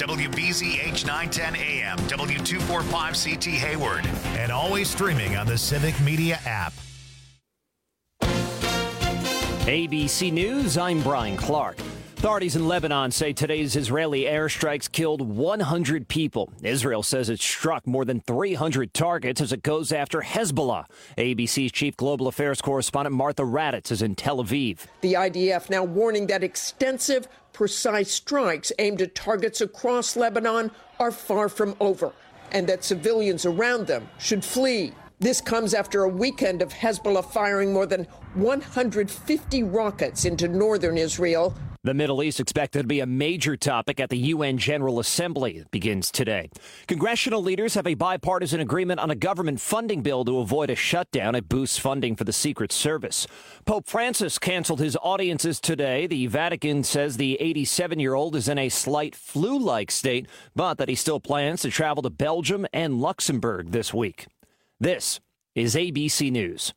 WBZH 910 AM, W245CT Hayward, and always streaming on the Civic Media app. ABC News, I'm Brian Clark. Authorities in Lebanon say today's Israeli airstrikes killed 100 people. Israel says it struck more than 300 targets as it goes after Hezbollah. ABC's chief global affairs correspondent Martha Raddatz is in Tel Aviv. The IDF now warning that extensive, precise strikes aimed at targets across Lebanon are far from over, and that civilians around them should flee. This comes after a weekend of Hezbollah firing more than 150 rockets into northern Israel. The Middle East expected to be a major topic at the UN General Assembly. It begins today. Congressional leaders have a bipartisan agreement on a government funding bill to avoid a shutdown. It boosts funding for the Secret Service. Pope Francis canceled his audiences today. The Vatican says the 87-year-old is in a slight flu-like state, but that he still plans to travel to Belgium and Luxembourg this week. This is ABC News.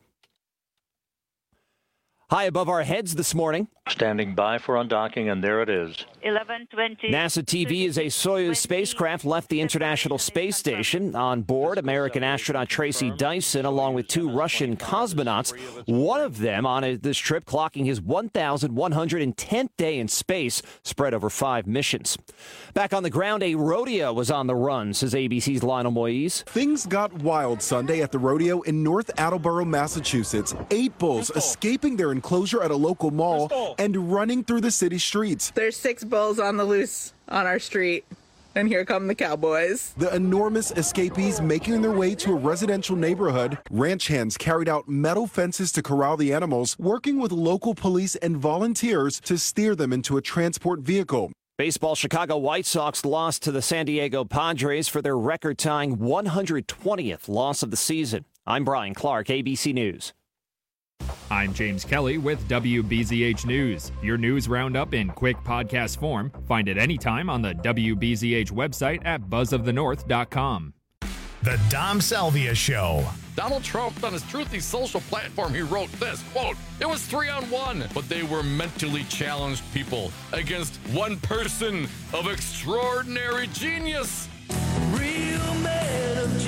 High above our heads this morning. Standing by for undocking, and there it is. 11:20. NASA TV as a Soyuz spacecraft left the International Space Station. On board, American astronaut Tracy Dyson, along with 2 Russian cosmonauts. One of them on this trip clocking his 1,110th day in space, spread over 5 missions. Back on the ground, a rodeo was on the run, says ABC's Lionel Moise. Things got wild Sunday at the rodeo in North Attleboro, Massachusetts. 8 bulls escaping their enclosure at a local mall and running through the city streets. There's 6 bulls on the loose on our street, and here come the cowboys. The enormous escapees making their way to a residential neighborhood. Ranch hands carried out metal fences to corral the animals, working with local police and volunteers to steer them into a transport vehicle. Baseball, Chicago White Sox lost to the San Diego Padres for their record-tying 120th loss of the season. I'm Brian Clark, ABC News. I'm James Kelly with WBZH News. Your news roundup in quick podcast form. Find it anytime on the WBZH website at buzzofthenorth.com. The Dom Salvia Show. Donald Trump, on his Truthy social platform, he wrote this, quote, "It was 3-on-1, but they were mentally challenged people against one person of extraordinary genius." Real man of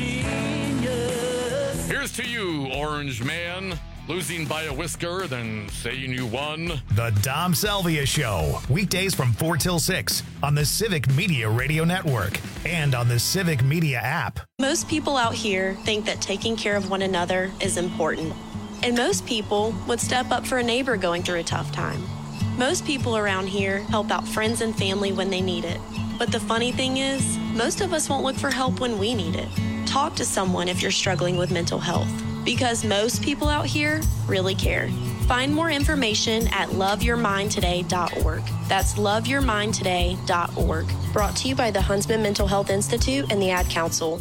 genius. Here's to you, Orange Man. Losing by a whisker, then saying you won. The Dom Salvia Show. Weekdays from 4 till 6 on the Civic Media Radio Network and on the Civic Media app. Most people out here think that taking care of one another is important. And most people would step up for a neighbor going through a tough time. Most people around here help out friends and family when they need it. But the funny thing is, most of us won't look for help when we need it. Talk to someone if you're struggling with mental health. Because most people out here really care. Find more information at loveyourmindtoday.org. That's loveyourmindtoday.org. Brought to you by the Huntsman Mental Health Institute and the Ad Council.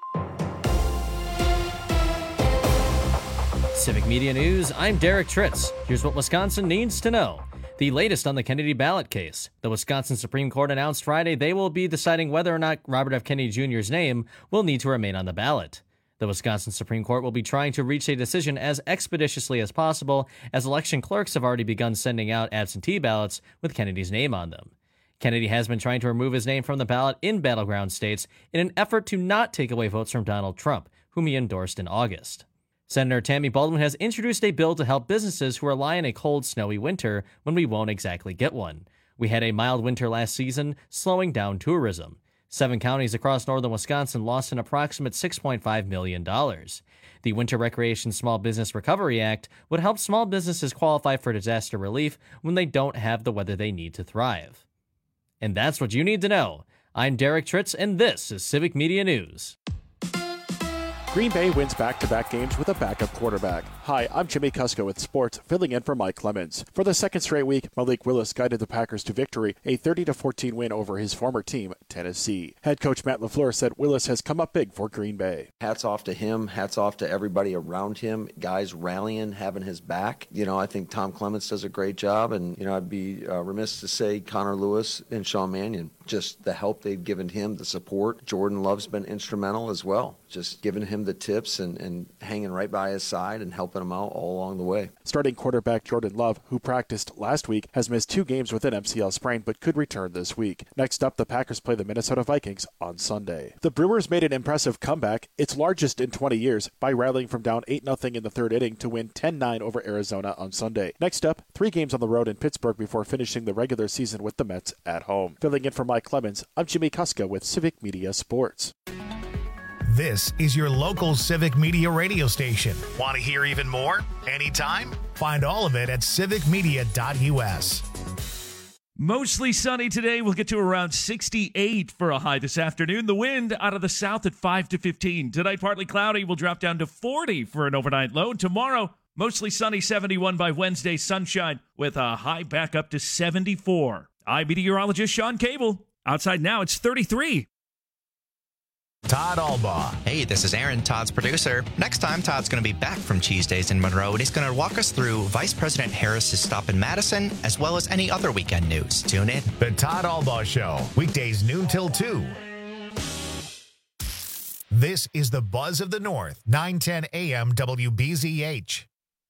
Civic Media News, I'm Derek Tritz. Here's what Wisconsin needs to know. The latest on the Kennedy ballot case. The Wisconsin Supreme Court announced Friday they will be deciding whether or not Robert F. Kennedy Jr.'s name will need to remain on the ballot. The Wisconsin Supreme Court will be trying to reach a decision as expeditiously as possible, as election clerks have already begun sending out absentee ballots with Kennedy's name on them. Kennedy has been trying to remove his name from the ballot in battleground states in an effort to not take away votes from Donald Trump, whom he endorsed in August. Senator Tammy Baldwin has introduced a bill to help businesses who rely on a cold, snowy winter when we won't exactly get one. We had a mild winter last season, slowing down tourism. 7 counties across northern Wisconsin lost an approximate $6.5 million. The Winter Recreation Small Business Recovery Act would help small businesses qualify for disaster relief when they don't have the weather they need to thrive. And that's what you need to know. I'm Derek Tritz, and this is Civic Media News. Green Bay wins back-to-back games with a backup quarterback. Hi, I'm Jimmy Kusko with sports, filling in for Mike Clemens. For the second straight week, Malik Willis guided the Packers to victory, a 30-14 win over his former team, Tennessee. Head coach Matt LaFleur said Willis has come up big for Green Bay. Hats off to him. Hats off to everybody around him. Guys rallying, having his back. I think Tom Clements does a great job, and, I'd be remiss to say Connor Lewis and Sean Mannion. Just the help they've given him, the support. Jordan Love's been instrumental as well. just giving him the tips and hanging right by his side and helping him out all along the way. Starting quarterback Jordan Love, who practiced last week, has missed 2 games with an MCL sprain but could return this week. Next up, the Packers play the Minnesota Vikings on Sunday. The Brewers made an impressive comeback, its largest in 20 years, by rallying from down 8-0 in the third inning to win 10-9 over Arizona on Sunday. Next up, 3 games on the road in Pittsburgh before finishing the regular season with the Mets at home. Filling in for Mike Clemens, I'm Jimmy Kuska with Civic Media Sports. This is your local Civic Media radio station. Want to hear even more? Anytime? Find all of it at civicmedia.us. Mostly sunny today. We'll get to around 68 for a high this afternoon. The wind out of the south at 5 to 15. Tonight, partly cloudy. We'll drop down to 40 for an overnight low. Tomorrow, mostly sunny, 71 by Wednesday. Sunshine with a high back up to 74. I'm meteorologist Sean Cable. Outside now, it's 33. Todd Albaugh. Hey, this is Aaron, Todd's producer. Next time, Todd's going to be back from Cheese Days in Monroe, and he's going to walk us through Vice President Harris's stop in Madison, as well as any other weekend news. Tune in. The Todd Albaugh Show, weekdays noon till 2. This is the Buzz of the North, 910 AM WBZH.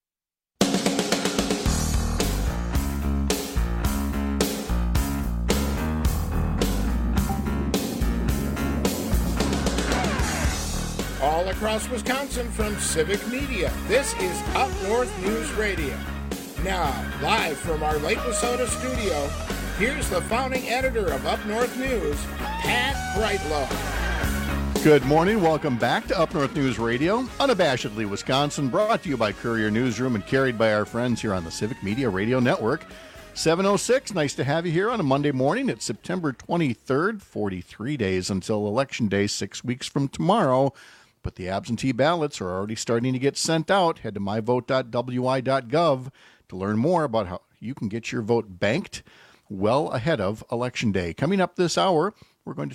All across Wisconsin from Civic Media, this is Up North News Radio. Now, live from our Lake Wissota studio, here's the founding editor of Up North News, Pat Brightlow. Good morning. Welcome back to Up North News Radio, unabashedly Wisconsin, brought to you by Courier Newsroom and carried by our friends here on the Civic Media Radio Network. 7:06, nice to have you here on a Monday morning. It's September 23rd, 43 days until Election Day, 6 weeks from tomorrow. But the absentee ballots are already starting to get sent out. Head to myvote.wi.gov to learn more about how you can get your vote banked well ahead of Election Day. Coming up this hour, we're going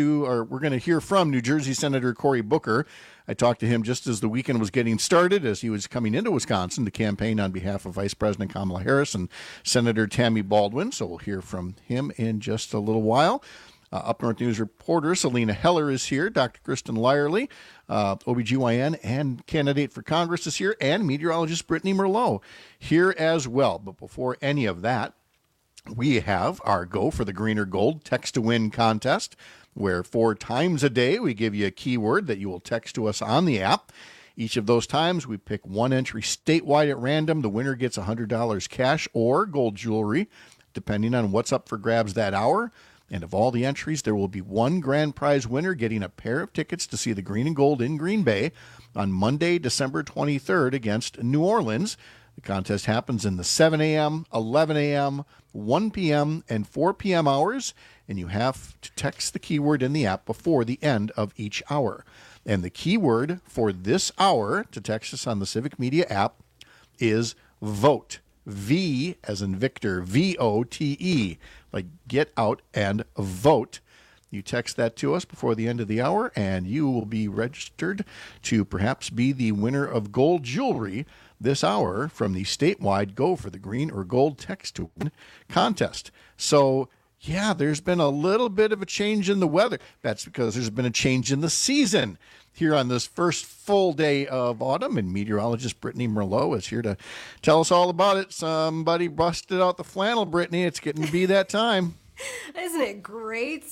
to hear from New Jersey Senator Cory Booker. I talked to him just as the weekend was getting started, as he was coming into Wisconsin to campaign on behalf of Vice President Kamala Harris and Senator Tammy Baldwin. So we'll hear from him in just a little while. Up North News reporter Selena Heller is here. Dr. Kristen Lyerly, OBGYN and candidate for Congress, is here. And meteorologist Brittany Merlot here as well. But before any of that, we have our Go for the Green or Gold Text to Win contest, where 4 times a day we give you a keyword that you will text to us on the app. Each of those times we pick one entry statewide at random. The winner gets $100 cash or gold jewelry, depending on what's up for grabs that hour. And of all the entries, there will be one grand prize winner getting a pair of tickets to see the Green and Gold in Green Bay on Monday, December 23rd against New Orleans. The contest happens in the 7 a.m., 11 a.m., 1 p.m., and 4 p.m. hours, and you have to text the keyword in the app before the end of each hour. And the keyword for this hour to text us on the Civic Media app is VOTE. V as in Victor, V-O-T-E, like get out and vote. You text that to us before the end of the hour, and you will be registered to perhaps be the winner of gold jewelry this hour from the statewide Go for the Green or Gold Text to Win contest. So, yeah, there's been a little bit of a change in the weather. That's because there's been a change in the season here on this first full day of autumn, and meteorologist Brittany Merlot is here to tell us all about it. Somebody busted out the flannel, Brittany. It's getting to be that time. Isn't it great?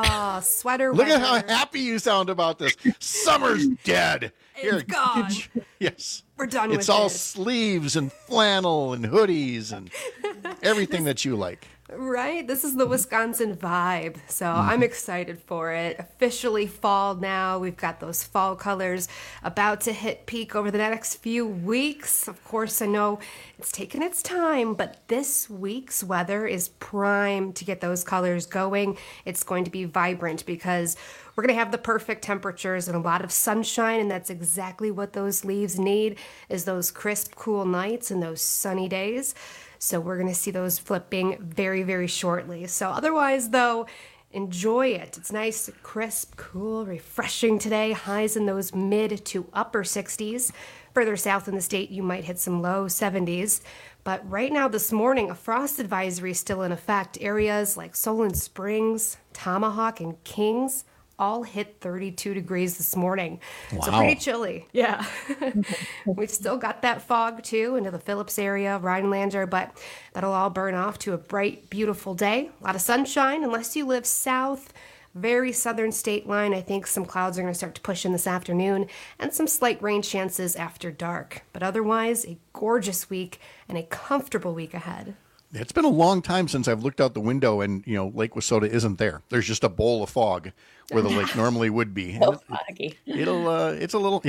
Sweater Look weather. at how happy you sound about this. Summer's dead. It's gone. Yes. We're done with it. It's all sleeves and flannel and hoodies and everything that you like. Right? This is the Wisconsin vibe. So I'm excited for it. Officially fall now. We've got those fall colors about to hit peak over the next few weeks. Of course, I know it's taken its time, but this week's weather is prime to get those colors going. It's going to be vibrant because we're going to have the perfect temperatures and a lot of sunshine, and that's exactly what those leaves need, is those crisp, cool nights and those sunny days. So we're going to see those flipping very, very shortly. So otherwise, though, enjoy it. It's nice, crisp, cool, refreshing today. Highs in those mid to upper 60s. Further south in the state, you might hit some low 70s. But right now, this morning, a frost advisory is still in effect. Areas like Solon Springs, Tomahawk, and Kings, all hit 32 degrees this morning. Wow. So pretty chilly. Yeah. We've still got that fog too into the Phillips area, Rhinelander, but that'll all burn off to a bright, beautiful day. A lot of sunshine unless you live south, very southern state line. I think some clouds are going to start to push in this afternoon and some slight rain chances after dark. But otherwise, a gorgeous week and a comfortable week ahead. It's been a long time since I've looked out the window and, Lake Wissota isn't there. There's just a bowl of fog where the lake normally would be. So foggy. It's a little,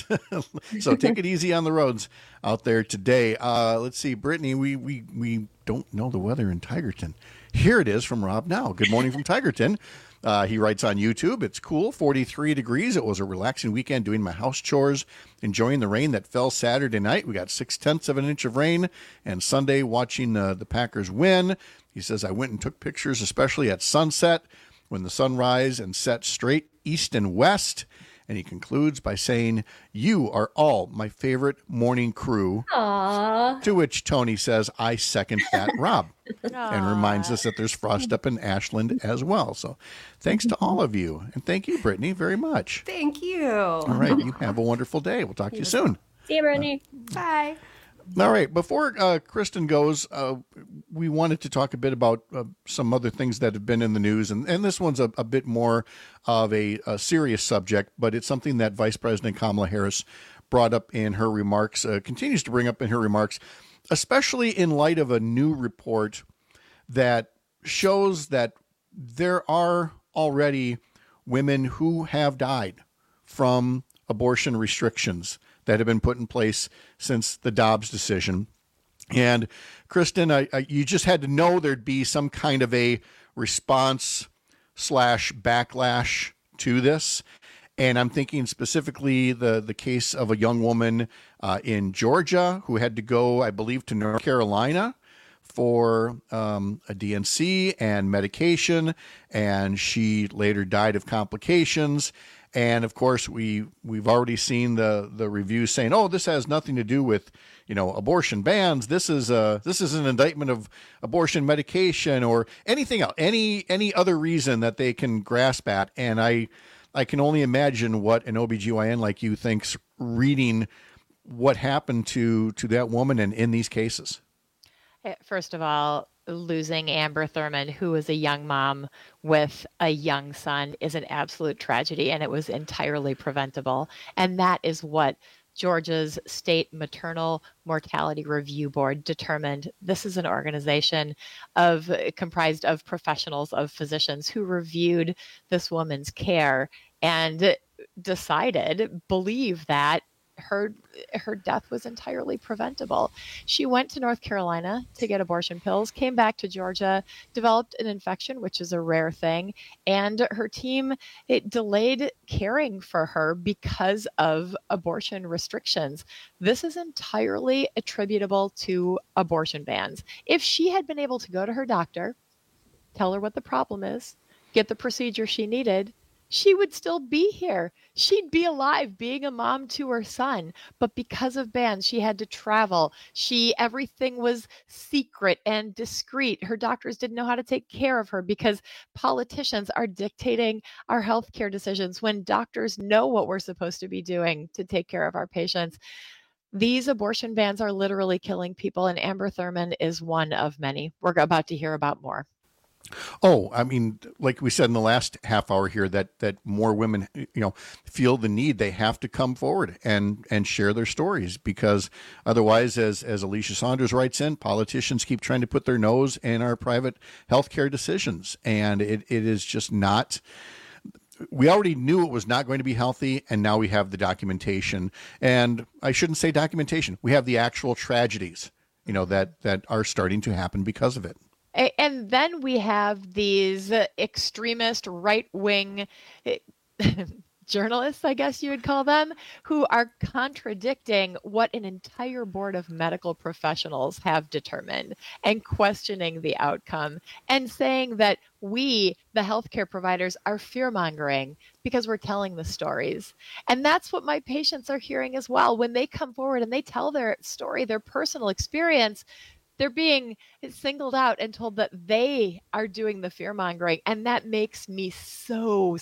so take it easy on the roads out there today. Let's see, Brittany, we don't know the weather in Tigerton. Here it is from Rob Now. Good morning from Tigerton. He writes on YouTube, it's cool, 43 degrees. It was a relaxing weekend doing my house chores, enjoying the rain that fell Saturday night. We got 0.6 of an inch of rain, and Sunday watching the Packers win. He says, I went and took pictures, especially at sunset when the sun rise and set straight east and west. And he concludes by saying, you are all my favorite morning crew. Aww. To which Tony says, I second that, Rob. And reminds us that there's frost up in Ashland as well. So thanks to all of you. And thank you, Brittany, very much. Thank you. All right. You have a wonderful day. We'll talk to you soon. See you, Brittany. Bye. All right. Before Kristen goes, we wanted to talk a bit about some other things that have been in the news. And this one's a bit more of a serious subject, but it's something that Vice President Kamala Harris brought up in her remarks, continues to bring up in her remarks, especially in light of a new report that shows that there are already women who have died from abortion restrictions that have been put in place since the Dobbs decision. And Kristen, you just had to know there'd be some kind of a response / backlash to this. And I'm thinking specifically the case of a young woman in Georgia who had to go, I believe, to North Carolina for a DNC and medication, and she later died of complications. And of course, we've already seen the reviews saying, "Oh, this has nothing to do with abortion bans. This is an indictment of abortion medication or anything else, any other reason that they can grasp at." And I can only imagine what an OBGYN like you thinks reading what happened to that woman and in these cases. First of all, losing Amber Thurman, who was a young mom with a young son, is an absolute tragedy, and it was entirely preventable. And that is what Georgia's State Maternal Mortality Review Board determined. This is an organization comprised of professionals, of physicians who reviewed this woman's care and believe that her death was entirely preventable. She went to North Carolina to get abortion pills, came back to Georgia, developed an infection, which is a rare thing, and her team delayed caring for her because of abortion restrictions. This is entirely attributable to abortion bans. If she had been able to go to her doctor, tell her what the problem is, get the procedure she needed, she would still be here. She'd be alive being a mom to her son. But because of bans, she had to travel. Everything was secret and discreet. Her doctors didn't know how to take care of her because politicians are dictating our healthcare decisions when doctors know what we're supposed to be doing to take care of our patients. These abortion bans are literally killing people, and Amber Thurman is one of many. We're about to hear about more. Oh, I mean, like we said in the last half hour here, that more women, feel the need. They have to come forward and share their stories, because otherwise, as Alicia Saunders writes in, politicians keep trying to put their nose in our private healthcare decisions. And it is just not. We already knew it was not going to be healthy, and now we have the documentation. And I shouldn't say documentation. We have the actual tragedies, that are starting to happen because of it. And then we have these extremist right-wing journalists, I guess you would call them, who are contradicting what an entire board of medical professionals have determined and questioning the outcome and saying that we, the healthcare providers, are fear-mongering because we're telling the stories. And that's what my patients are hearing as well. When they come forward and they tell their story, their personal experience, They're being singled out and told that they are doing the fear-mongering, and that makes me so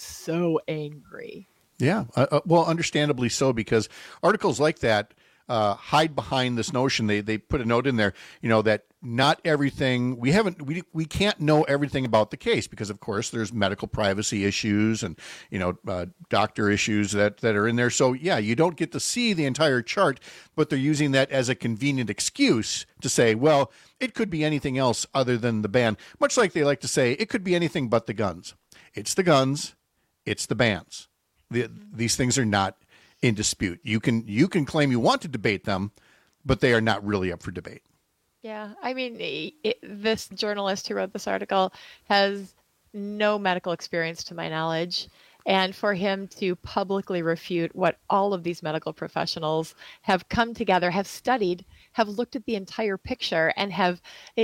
angry. Yeah, well, understandably so, because articles like that hide behind this notion. They put a note in there, that not everything we can't know everything about the case, because of course there's medical privacy issues and doctor issues that are in there. So yeah, you don't get to see the entire chart, but they're using that as a convenient excuse to say, well, it could be anything else other than the ban. Much like they like to say, it could be anything but the guns. It's the guns, it's the bans. These things are not in dispute. You can claim you want to debate them, but they are not really up for debate. Yeah, I mean, this journalist who wrote this article has no medical experience to my knowledge. And for him to publicly refute what all of these medical professionals have come together, have studied, have looked at the entire picture, and have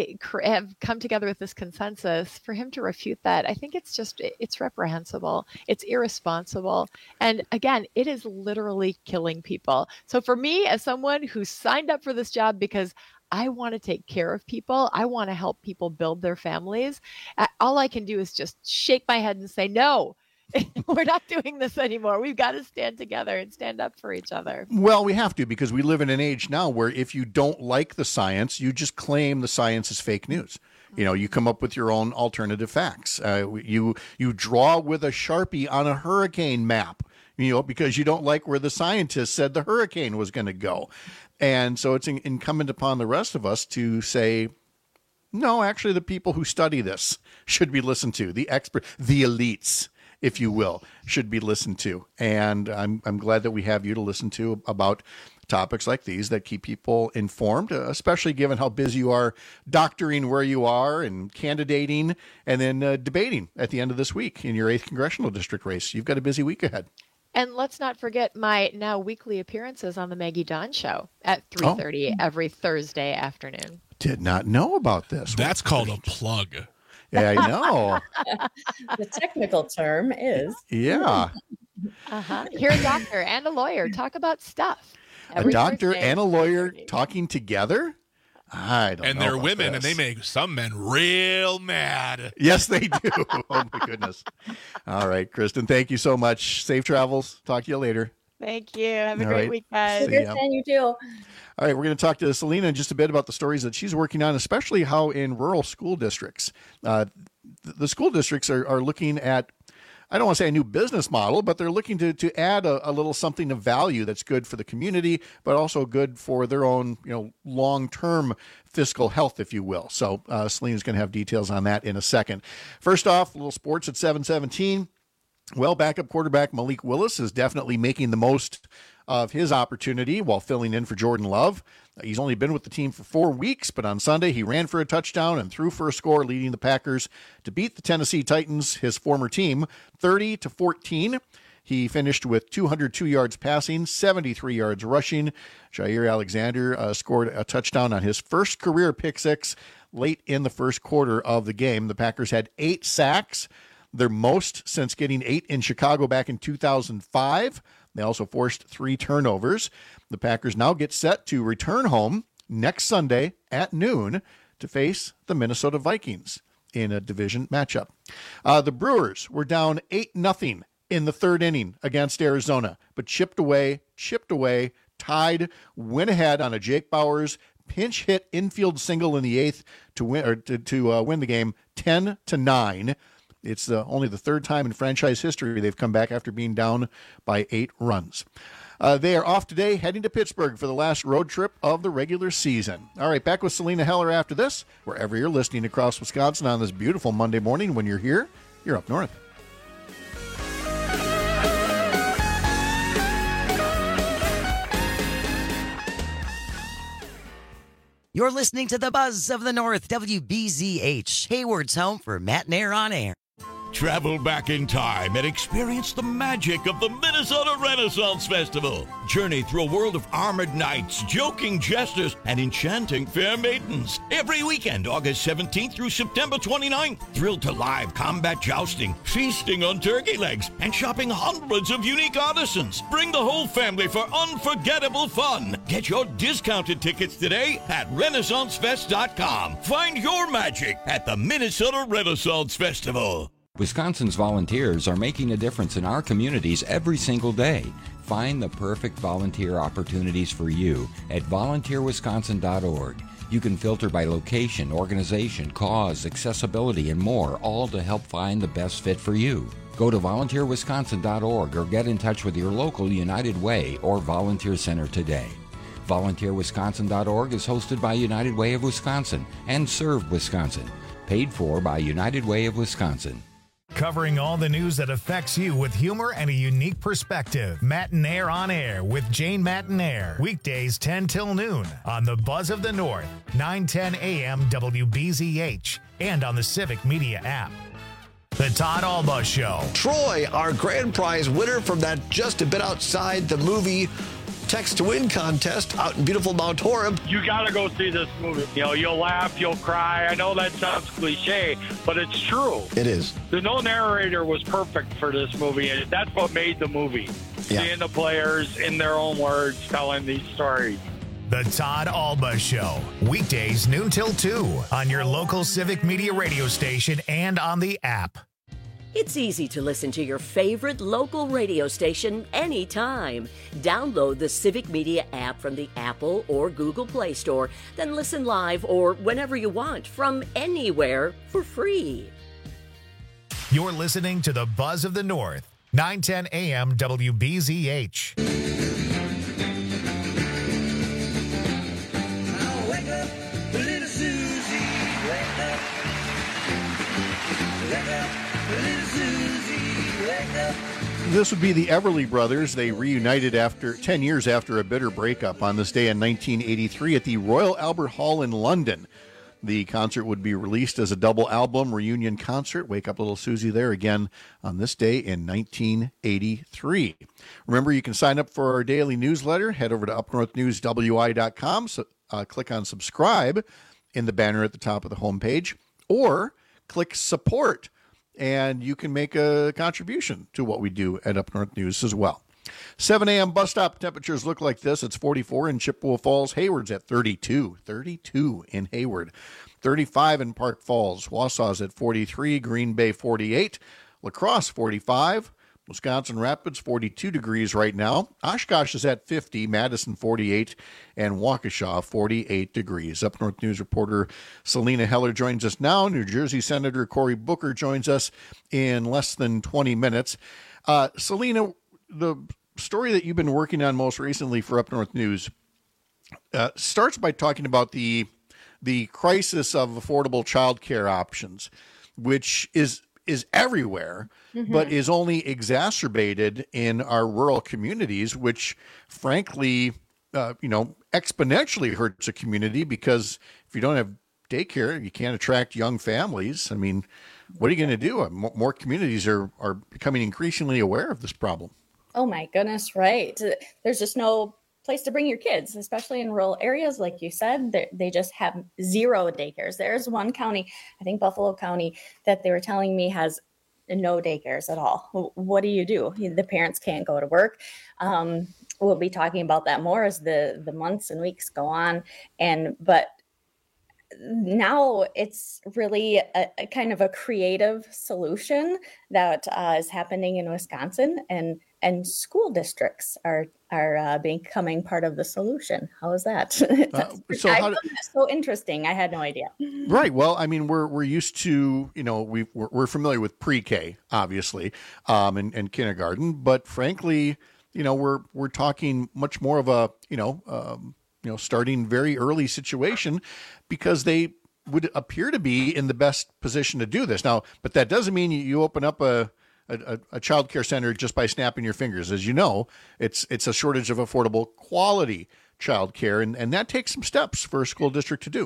come together with this consensus, for him to refute that, I think it's reprehensible. It's irresponsible. And again, it is literally killing people. So for me, as someone who signed up for this job because I want to take care of people, I want to help people build their families, all I can do is just shake my head and say, no, we're not doing this anymore. We've got to stand together and stand up for each other. Well, we have to, because we live in an age now where if you don't like the science, you just claim the science is fake news. You come up with your own alternative facts. You draw with a Sharpie on a hurricane map, because you don't like where the scientists said the hurricane was going to go. And so it's incumbent upon the rest of us to say, no, actually, the people who study this should be listened to. The expert, the elites, if you will, should be listened to. And I'm glad that we have you to listen to about topics like these that keep people informed, especially given how busy you are doctoring where you are and candidating and then debating at the end of this week in your 8th congressional district race. You've got a busy week ahead. And let's not forget my now weekly appearances on the Maggie Dawn Show at 3:30 every Thursday afternoon. Did not know about this. That's called a plug. Yeah, I know. The technical term is. Yeah. Hear a doctor and a lawyer talk about stuff. A doctor and a lawyer talking together? I don't know. And they're about women, this. and they make some men real mad. Yes, they do. Oh, my goodness. All right, Kristen, thank you so much. Safe travels. Talk to you later. Thank you. Have a All great right. week, guys. See ya. You too. All right, we're going to talk to Selena in just a bit about the stories that she's working on, especially how in rural school districts, the school districts are looking at, I don't want to say a new business model, but they're looking to add a little something of value that's good for the community, but also good for their own, long-term fiscal health, if you will. So Selena's going to have details on that in a second. First off, a little sports at 7:17. Well, backup quarterback Malik Willis is definitely making the most of his opportunity while filling in for Jordan Love. He's only been with the team for 4 weeks, but on Sunday he ran for a touchdown and threw for a score, leading the Packers to beat the Tennessee Titans, his former team, 30-14. He finished with 202 yards passing, 73 yards rushing. Jair Alexander scored a touchdown on his first career pick six late in the first quarter of the game. The Packers had 8 sacks, their most since getting 8 in Chicago back in 2005. They also forced 3 turnovers. The Packers now get set to return home next Sunday at noon to face the Minnesota Vikings in a division matchup. The Brewers were down 8-0 in the third inning against Arizona, but chipped away, tied, went ahead on a Jake Bauers pinch hit infield single in the 8th to win the game 10-9. It's only the third time in franchise history they've come back after being down by 8 runs. They are off today, heading to Pittsburgh for the last road trip of the regular season. All right, back with Selena Heller after this, wherever you're listening across Wisconsin on this beautiful Monday morning. When you're here, you're up north. You're listening to the Buzz of the North, WBZH, Hayward's home for Matt and Air on Air. Travel back in time and experience the magic of the Minnesota Renaissance Festival. Journey through a world of armored knights, joking jesters, and enchanting fair maidens. Every weekend, August 17th through September 29th. Thrill to live combat jousting, feasting on turkey legs, and shopping hundreds of unique artisans. Bring the whole family for unforgettable fun. Get your discounted tickets today at RenaissanceFest.com. Find your magic at the Minnesota Renaissance Festival. Wisconsin's volunteers are making a difference in our communities every single day. Find the perfect volunteer opportunities for you at volunteerwisconsin.org. You can filter by location, organization, cause, accessibility, and more, all to help find the best fit for you. Go to volunteerwisconsin.org or get in touch with your local United Way or Volunteer Center today. VolunteerWisconsin.org is hosted by United Way of Wisconsin and Serve Wisconsin. Paid for by United Way of Wisconsin. Covering all the news that affects you with humor and a unique perspective. Matinaire on Air with Jane Matinaire. Weekdays 10 till noon on the Buzz of the North, 9:10 a.m. WBZH, and on the Civic Media app. The Todd Alba Show. Troy, our grand prize winner from that Just a Bit Outside the Movie Text to Win contest out in beautiful Mount Horeb. You got to go see this movie. You know, you'll laugh, you'll cry. I know that sounds cliche, but it's true. It is. The no narrator was perfect for this movie, and that's what made the movie. Yeah. Seeing the players in their own words telling these stories. The Todd Alba Show. Weekdays noon till 2 on your local Civic Media radio station and on the app. It's easy to listen to your favorite local radio station anytime. Download the Civic Media app from the Apple or Google Play Store, then listen live or whenever you want from anywhere for free. You're listening to the Buzz of the North, 9:10 a.m. WBZH. Now wake up, little Susie, wake up. Wake up. This would be the Everly Brothers. They reunited after 10 years after a bitter breakup on this day in 1983 at the Royal Albert Hall in London. The concert would be released as a double album reunion concert. Wake Up Little Susie there again on this day in 1983. Remember, you can sign up for our daily newsletter. Head over to upnorthnewswi.com. Click on subscribe in the banner at the top of the homepage, or click support, and you can make a contribution to what we do at Up North News as well. 7 a.m. bus stop temperatures look like this. It's 44 in Chippewa Falls. Hayward's at 32 in Hayward. 35 in Park Falls. Wausau's at 43. Green Bay 48. La Crosse 45. Wisconsin Rapids 42 degrees right now. Oshkosh is at 50. Madison 48. And Waukesha 48 degrees. Up North News reporter Selena Heller joins us now. New Jersey Senator Cory Booker joins us in less than 20 minutes. Selena, the story that you've been working on most recently for Up North News starts by talking about the crisis of affordable childcare options, which is everywhere, but is only exacerbated in our rural communities, which frankly, exponentially hurts a community, because if you don't have daycare, you can't attract young families. I mean, what are you going to do? More communities are becoming increasingly aware of this problem. Oh my goodness, right. There's just no place to bring your kids, especially in rural areas. Like you said, they just have zero daycares. There's one county, I think Buffalo County, that they were telling me has no daycares at all. What do? The parents can't go to work. We'll be talking about that more as the months and weeks go on. But now it's really a kind of a creative solution that is happening in Wisconsin, and school districts are becoming part of the solution. How is that? That's so interesting. I had no idea. Right. Well, I mean, we're used to, we're familiar with pre-K, obviously, and kindergarten, but frankly, we're talking much more of a, starting very early situation, because they would appear to be in the best position to do this now. But that doesn't mean you open up a child care center just by snapping your fingers. As you know, it's a shortage of affordable quality child care, and that takes some steps for a school district to do.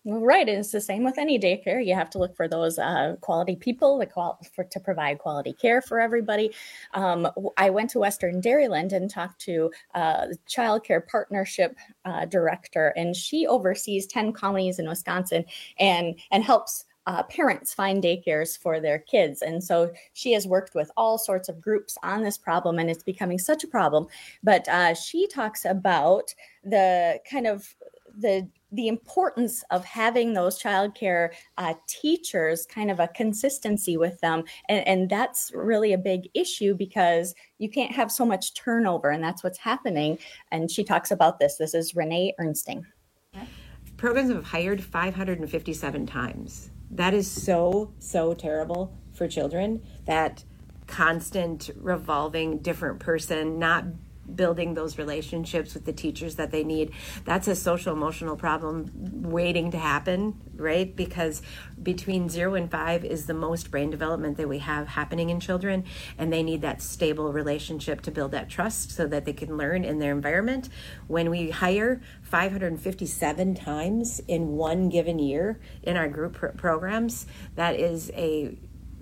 Right. And it's the same with any daycare. You have to look for those quality people to provide quality care for everybody. I went to Western Dairyland and talked to the Child Care Partnership Director, and she oversees 10 counties in Wisconsin and helps parents find daycares for their kids. And so she has worked with all sorts of groups on this problem, and it's becoming such a problem. But she talks about the kind of the importance of having those childcare teachers, kind of a consistency with them. And that's really a big issue because you can't have so much turnover, and that's what's happening. And she talks about this. This is Renee Ernsting. Programs have hired 557 times. That is so terrible for children, that constant revolving different person, not building those relationships with the teachers that they need. That's a social emotional problem waiting to happen, right? Because between 0 and 5 is the most brain development that we have happening in children, and they need that stable relationship to build that trust so that they can learn in their environment. When we hire 557 times in one given year in our group programs, that is a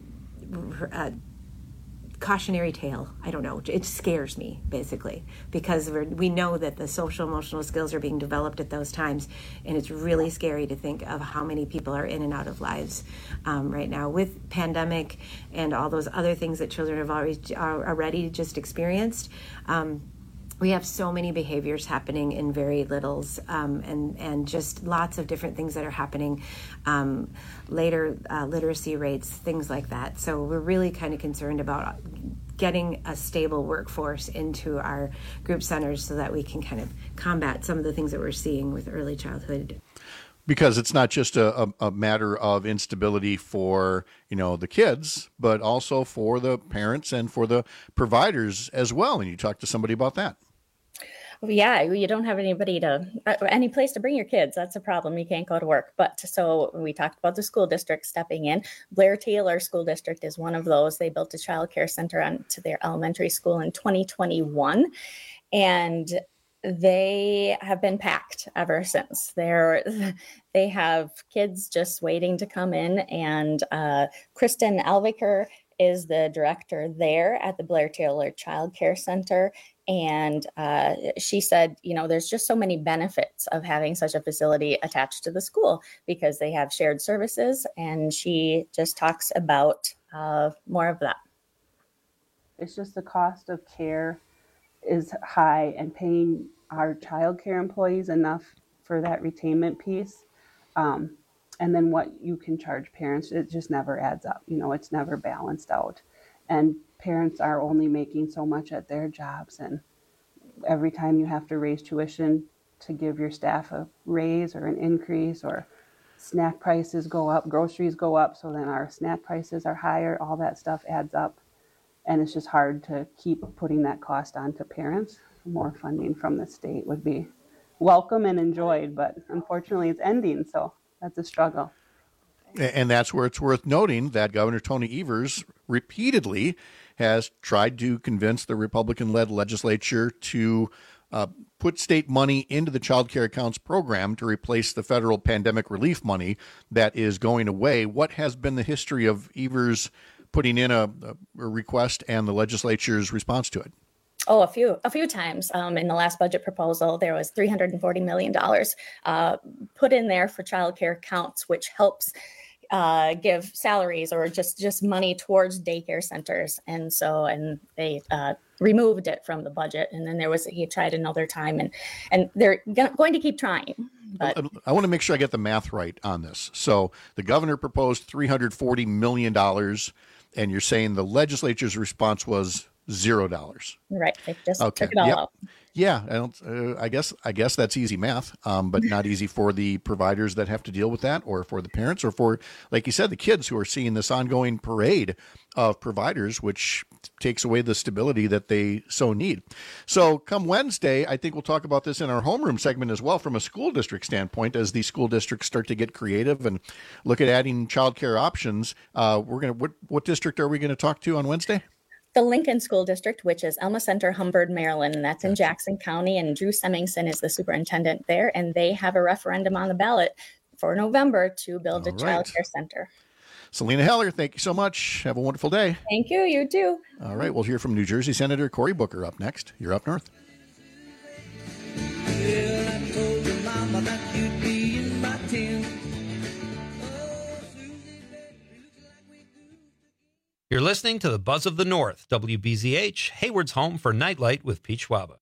cautionary tale. I don't know. It scares me, basically, because we know that the social emotional skills are being developed at those times, and it's really scary to think of how many people are in and out of lives right now with pandemic and all those other things that children have already just experienced. We have so many behaviors happening in very littles, and just lots of different things that are happening later, literacy rates, things like that. So we're really kind of concerned about getting a stable workforce into our group centers so that we can kind of combat some of the things that we're seeing with early childhood. Because it's not just a matter of instability for, the kids, but also for the parents and for the providers as well. And you talked to somebody about that. Yeah, you don't have any place to bring your kids. That's a problem. You can't go to work. But so we talked about the school district stepping in. Blair Taylor School District is one of those. They built a child care center onto their elementary school in 2021. And they have been packed ever since. They have kids just waiting to come in. And Kristen Alviker is the director there at the Blair Taylor Child Care Center. And she said, there's just so many benefits of having such a facility attached to the school because they have shared services. And she just talks about more of that. It's just the cost of care is high, and paying our child care employees enough for that retainment piece. And then what you can charge parents, it just never adds up. It's never balanced out. And parents are only making so much at their jobs. And every time you have to raise tuition to give your staff a raise or an increase, or snack prices go up, groceries go up, so then our snack prices are higher, all that stuff adds up. And it's just hard to keep putting that cost onto parents. More funding from the state would be welcome and enjoyed, but unfortunately it's ending, so that's a struggle. And that's where it's worth noting that Governor Tony Evers repeatedly has tried to convince the Republican-led legislature to put state money into the Child Care Accounts program to replace the federal pandemic relief money that is going away. What has been the history of Evers putting in a request and the legislature's response to it? Oh, a few times. In the last budget proposal, there was $340 million put in there for child care accounts, which helps give salaries or just money towards daycare centers. And they removed it from the budget. And then he tried another time, and they're going to keep trying. But I want to make sure I get the math right on this. So the governor proposed $340 million, and you're saying the legislature's response was $0. Right. They just took it all out. Yeah. I guess that's easy math, but not easy for the providers that have to deal with that, or for the parents, or for, like you said, the kids who are seeing this ongoing parade of providers, which takes away the stability that they so need. So come Wednesday, I think we'll talk about this in our homeroom segment as well, from a school district standpoint, as the school districts start to get creative and look at adding childcare options. What district are we going to talk to on Wednesday? The Lincoln School District, which is Elma Center, Humbird, Maryland, and that's in Jackson County. And Drew Semmingson is the superintendent there. And they have a referendum on the ballot for November to build a All child right. care center. Selena Heller, thank you so much. Have a wonderful day. Thank you. You too. All right, we'll hear from New Jersey Senator Cory Booker up next. You're up north. Well, I told your mama that you'd be in my tent. You're listening to the Buzz of the North, WBZH, Hayward's home for Nightlight with Pete Schwaba.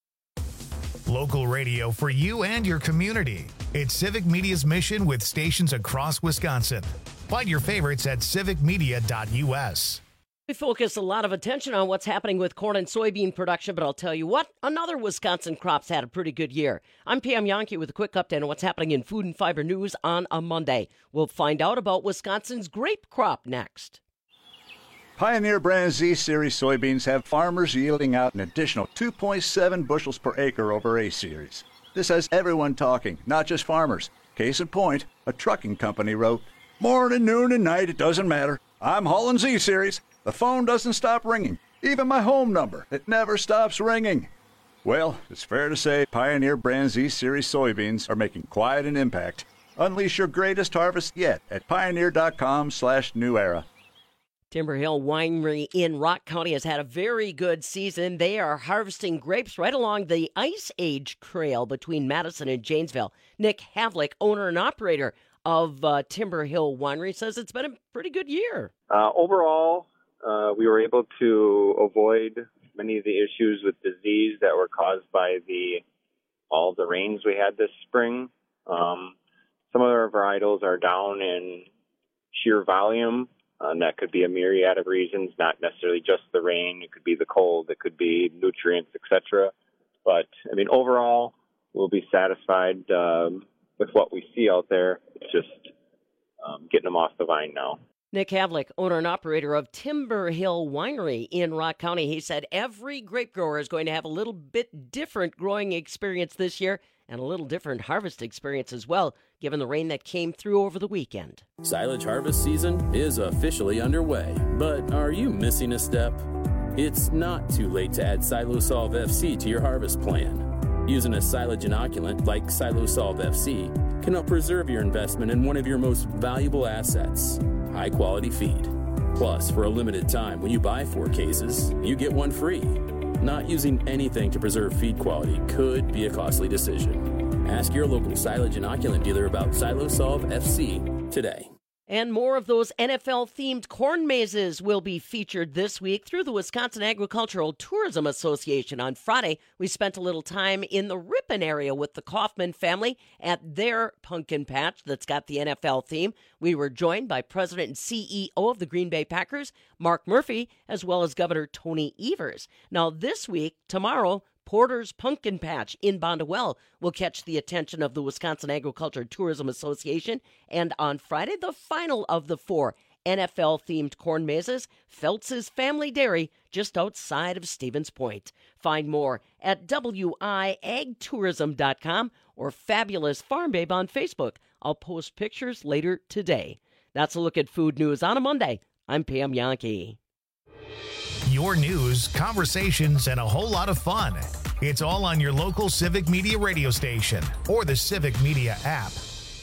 Local radio for you and your community. It's Civic Media's mission with stations across Wisconsin. Find your favorites at civicmedia.us. We focus a lot of attention on what's happening with corn and soybean production, but I'll tell you what, another Wisconsin crop's had a pretty good year. I'm Pam Yankee with a quick update on what's happening in food and fiber news on a Monday. We'll find out about Wisconsin's grape crop next. Pioneer brand Z Series soybeans have farmers yielding out an additional 2.7 bushels per acre over A Series. This has everyone talking, not just farmers. Case in point, a trucking company wrote, "Morning, noon, and night, it doesn't matter. I'm hauling Z Series. The phone doesn't stop ringing. Even my home number, it never stops ringing." Well, it's fair to say Pioneer brand Z Series soybeans are making quite an impact. Unleash your greatest harvest yet at pioneer.com/new era. Timber Hill Winery in Rock County has had a very good season. They are harvesting grapes right along the Ice Age Trail between Madison and Janesville. Nick Havlick, owner and operator of Timber Hill Winery, says it's been a pretty good year. Overall, we were able to avoid many of the issues with disease that were caused by all the rains we had this spring. Some of our varietals are down in sheer volume. And that could be a myriad of reasons, not necessarily just the rain. It could be the cold. It could be nutrients, etc. But, I mean, overall, we'll be satisfied with what we see out there. It's just getting them off the vine now. Nick Havlick, owner and operator of Timber Hill Winery in Rock County, he said every grape grower is going to have a little bit different growing experience this year and a little different harvest experience as well, given the rain that came through over the weekend. Silage harvest season is officially underway, but are you missing a step? It's not too late to add Silosolv FC to your harvest plan. Using a silage inoculant like Silosolv FC can help preserve your investment in one of your most valuable assets, high-quality feed. Plus, for a limited time, when you buy 4 cases, you get 1 free. Not using anything to preserve feed quality could be a costly decision. Ask your local silage inoculant dealer about Silosolv FC today. And more of those NFL-themed corn mazes will be featured this week through the Wisconsin Agricultural Tourism Association. On Friday, we spent a little time in the Ripon area with the Kaufman family at their pumpkin patch that's got the NFL theme. We were joined by President and CEO of the Green Bay Packers, Mark Murphy, as well as Governor Tony Evers. Now, this week, tomorrow, Porter's Pumpkin Patch in Bondwell will catch the attention of the Wisconsin Agriculture Tourism Association. And on Friday, the final of the 4 NFL-themed corn mazes, Feltz's Family Dairy, just outside of Stevens Point. Find more at wiagtourism.com or Fabulous Farm Babe on Facebook. I'll post pictures later today. That's a look at food news on a Monday. I'm Pam Yankee. Your news, conversations, and a whole lot of fun. It's all on your local Civic Media radio station or the Civic Media app.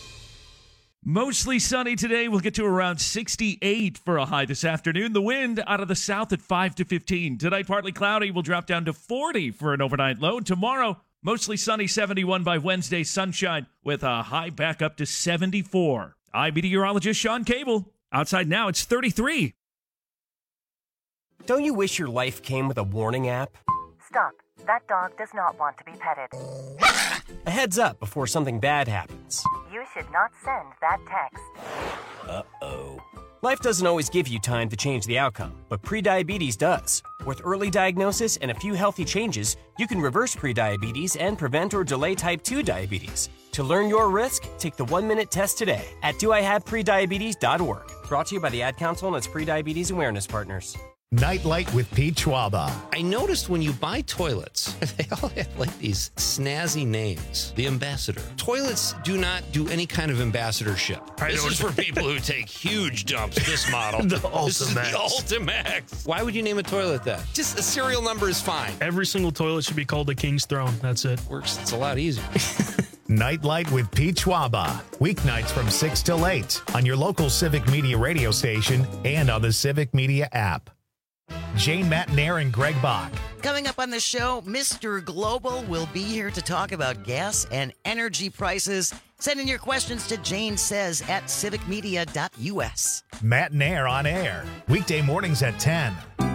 Mostly sunny today. We'll get to around 68 for a high this afternoon. The wind out of the south at 5 to 15. Tonight, partly cloudy. We'll drop down to 40 for an overnight low. Tomorrow, mostly sunny, 71 by Wednesday. Sunshine with a high back up to 74. I'm meteorologist Sean Cable. Outside now, it's 33. Don't you wish your life came with a warning app? Stop. That dog does not want to be petted. A heads up before something bad happens. You should not send that text. Uh-oh. Life doesn't always give you time to change the outcome, but prediabetes does. With early diagnosis and a few healthy changes, you can reverse prediabetes and prevent or delay type 2 diabetes. To learn your risk, take the 1-minute test today at doihaveprediabetes.org. Brought to you by the Ad Council and its prediabetes awareness partners. Nightlight with Pete Schwaba. I noticed when you buy toilets, they all have like these snazzy names. The Ambassador. Toilets do not do any kind of ambassadorship. This is for people who take huge dumps, this model. The This is the Ultimax. Ultimax. Why would you name a toilet that? Just a serial number is fine. Every single toilet should be called the King's Throne. That's it. Works. It's a lot easier. Nightlight with Pete Schwaba. Weeknights from 6 till 8 on your local Civic Media radio station and on the Civic Media app. Jane Matanair and Greg Bach. Coming up on the show, Mr. Global will be here to talk about gas and energy prices. Send in your questions to janesays@civicmedia.us. Matanair on air. Weekday mornings at 10.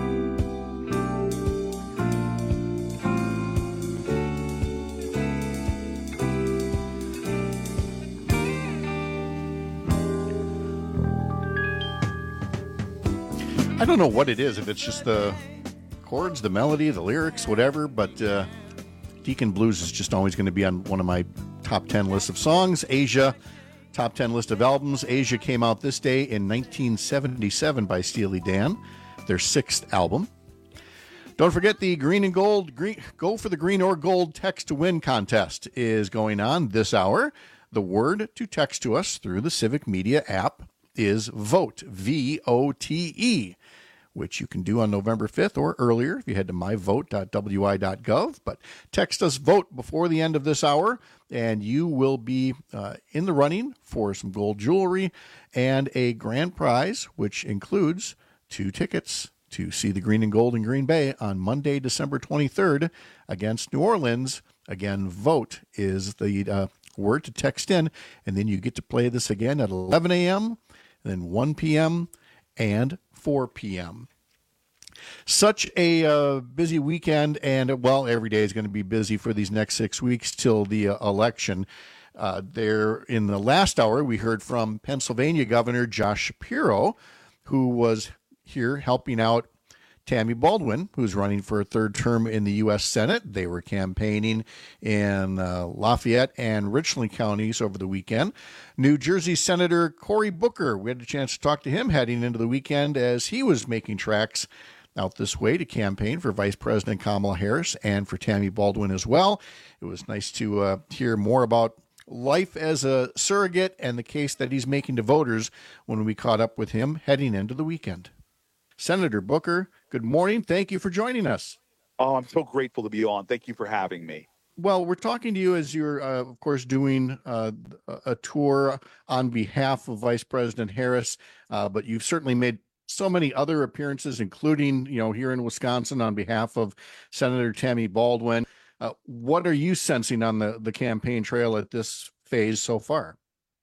I don't know what it is, if it's just the chords, the melody, the lyrics, whatever, but Deacon Blues is just always going to be on one of my top 10 lists of songs. Asia, top 10 list of albums. Asia came out this day in 1977 by Steely Dan, their 6th album. Don't forget the green and gold, go for the green or gold text to win contest is going on this hour. The word to text to us through the Civic Media app is VOTE, V-O-T-E, which you can do on November 5th or earlier if you head to myvote.wi.gov. But text us VOTE before the end of this hour, and you will be in the running for some gold jewelry and a grand prize, which includes 2 tickets to see the Green and Gold in Green Bay on Monday, December 23rd against New Orleans. Again, VOTE is the word to text in, and then you get to play this again at 11 a.m., then 1 p.m., and 4 p.m. Such a busy weekend, and, well, every day is going to be busy for these next 6 weeks till the election. There, in the last hour, we heard from Pennsylvania Governor Josh Shapiro, who was here helping out Tammy Baldwin, who's running for a 3rd term in the U.S. Senate. They were campaigning in Lafayette and Richland counties over the weekend. New Jersey Senator Cory Booker, we had a chance to talk to him heading into the weekend as he was making tracks out this way to campaign for Vice President Kamala Harris and for Tammy Baldwin as well. It was nice to hear more about life as a surrogate and the case that he's making to voters when we caught up with him heading into the weekend. Senator Booker, good morning. Thank you for joining us. Oh, I'm so grateful to be on. Thank you for having me. Well, we're talking to you as you're, of course, doing a tour on behalf of Vice President Harris, but you've certainly made so many other appearances, including, here in Wisconsin on behalf of Senator Tammy Baldwin. What are you sensing on the campaign trail at this phase so far?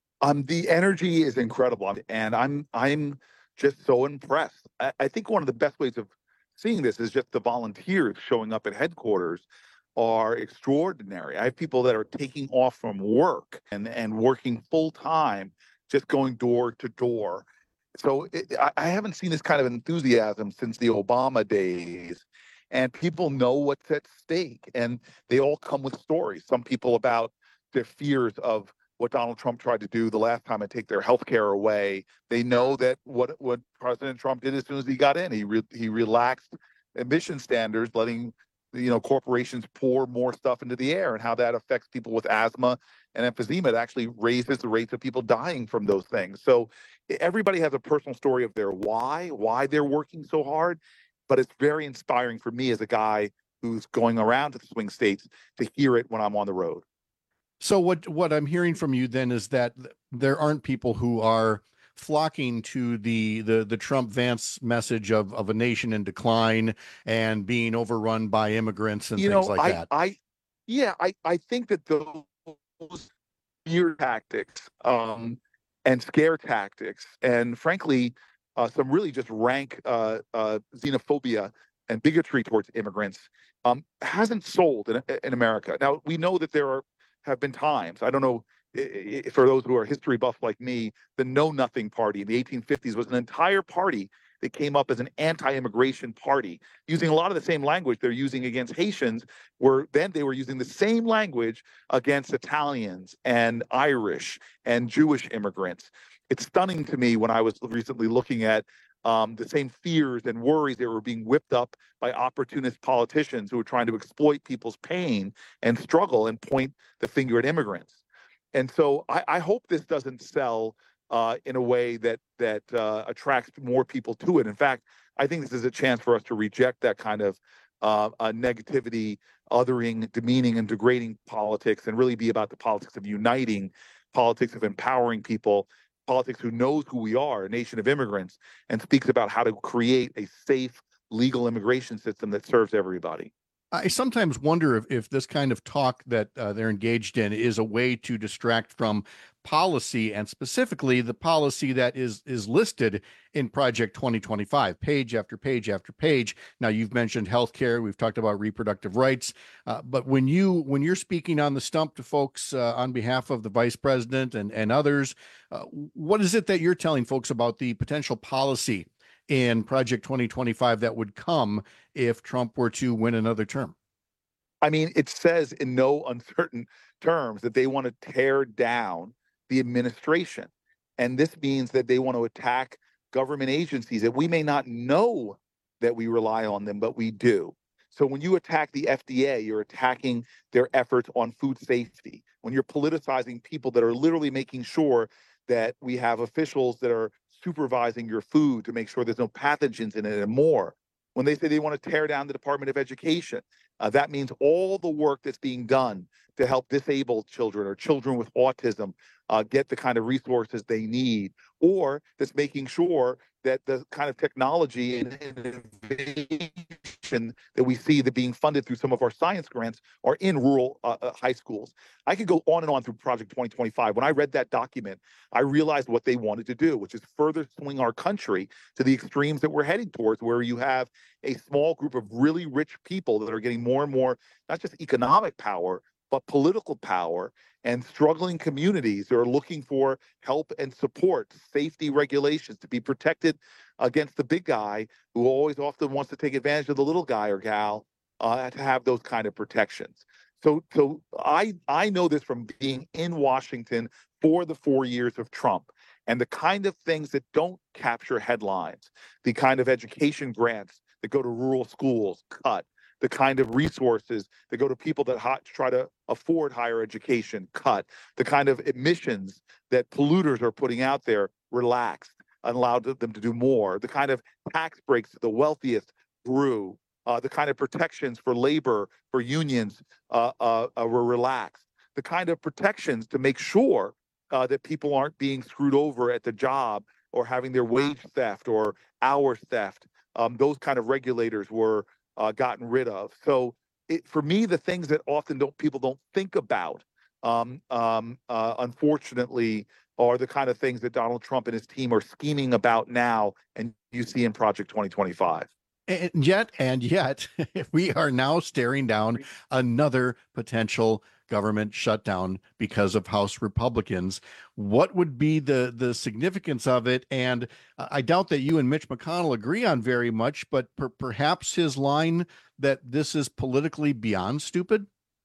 The energy is incredible, and I'm just so impressed. I think one of the best ways of seeing this is just the volunteers showing up at headquarters are extraordinary. I have people that are taking off from work and working full time, just going door to door. So I haven't seen this kind of enthusiasm since the Obama days. And people know what's at stake, and they all come with stories. Some people about their fears of what Donald Trump tried to do the last time and take their health care away. They know that what President Trump did as soon as he got in, he relaxed emission standards, letting corporations pour more stuff into the air, and how that affects people with asthma and emphysema. It actually raises the rates of people dying from those things. So everybody has a personal story of their why they're working so hard, but it's very inspiring for me as a guy who's going around to the swing states to hear it when I'm on the road. So what I'm hearing from you then is that there aren't people who are flocking to the Trump-Vance message of a nation in decline and being overrun by immigrants and things like that. I think that those fear tactics and scare tactics and frankly some really just rank xenophobia and bigotry towards immigrants hasn't sold in America. Now, we know that there have been times, I don't know, for those who are history buffs like me, the Know Nothing Party in the 1850s was an entire party that came up as an anti-immigration party, using a lot of the same language they're using against Haitians, where then they were using the same language against Italians and Irish and Jewish immigrants. It's stunning to me when I was recently looking at the same fears and worries that were being whipped up by opportunist politicians who were trying to exploit people's pain and struggle and point the finger at immigrants. And so I hope this doesn't sell in a way that attracts more people to it. In fact, I think this is a chance for us to reject that kind of negativity, othering, demeaning, and degrading politics, and really be about the politics of uniting, politics of empowering people, politics who knows who we are, a nation of immigrants, and speaks about how to create a safe, legal immigration system that serves everybody. I sometimes wonder if this kind of talk that they're engaged in is a way to distract from policy, and specifically the policy that is listed in Project 2025, page after page after page. Now, you've mentioned healthcare, we've talked about reproductive rights, but when you're speaking on the stump to folks on behalf of the vice president and others, what is it that you're telling folks about the potential policy in Project 2025 that would come if Trump were to win another term? I mean, it says in no uncertain terms that they want to tear down the administration. And this means that they want to attack government agencies that we may not know that we rely on them, but we do. So when you attack the FDA, you're attacking their efforts on food safety. When you're politicizing people that are literally making sure that we have officials that are supervising your food to make sure there's no pathogens in it and more. When they say they want to tear down the Department of Education, that means all the work that's being done to help disabled children or children with autism get the kind of resources they need, or that's making sure that the kind of technology and innovation that we see that being funded through some of our science grants are in rural high schools. I could go on and on through Project 2025. When I read that document, I realized what they wanted to do, which is further swing our country to the extremes that we're heading towards, where you have a small group of really rich people that are getting more and more, not just economic power, but political power, and struggling communities that are looking for help and support, safety regulations to be protected against the big guy who always often wants to take advantage of the little guy or gal, to have those kind of protections. So I know this from being in Washington for the 4 years of Trump, and the kind of things that don't capture headlines, the kind of education grants that go to rural schools, cut. The kind of resources that go to people that try to afford higher education, cut. The kind of emissions that polluters are putting out there, relaxed, and allowed them to do more. The kind of tax breaks to the wealthiest grew. The kind of protections for labor, for unions were relaxed. The kind of protections to make sure that people aren't being screwed over at the job or having their wage theft or hour theft. Those kind of regulators were gotten rid of. So for me, the things that often people don't think about, unfortunately, are the kind of things that Donald Trump and his team are scheming about now, and you see in Project 2025. And yet, we are now staring down another potential government shutdown because of House Republicans. What would be the significance of it? And I doubt that you and Mitch McConnell agree on very much, but perhaps his line that this is politically beyond stupid?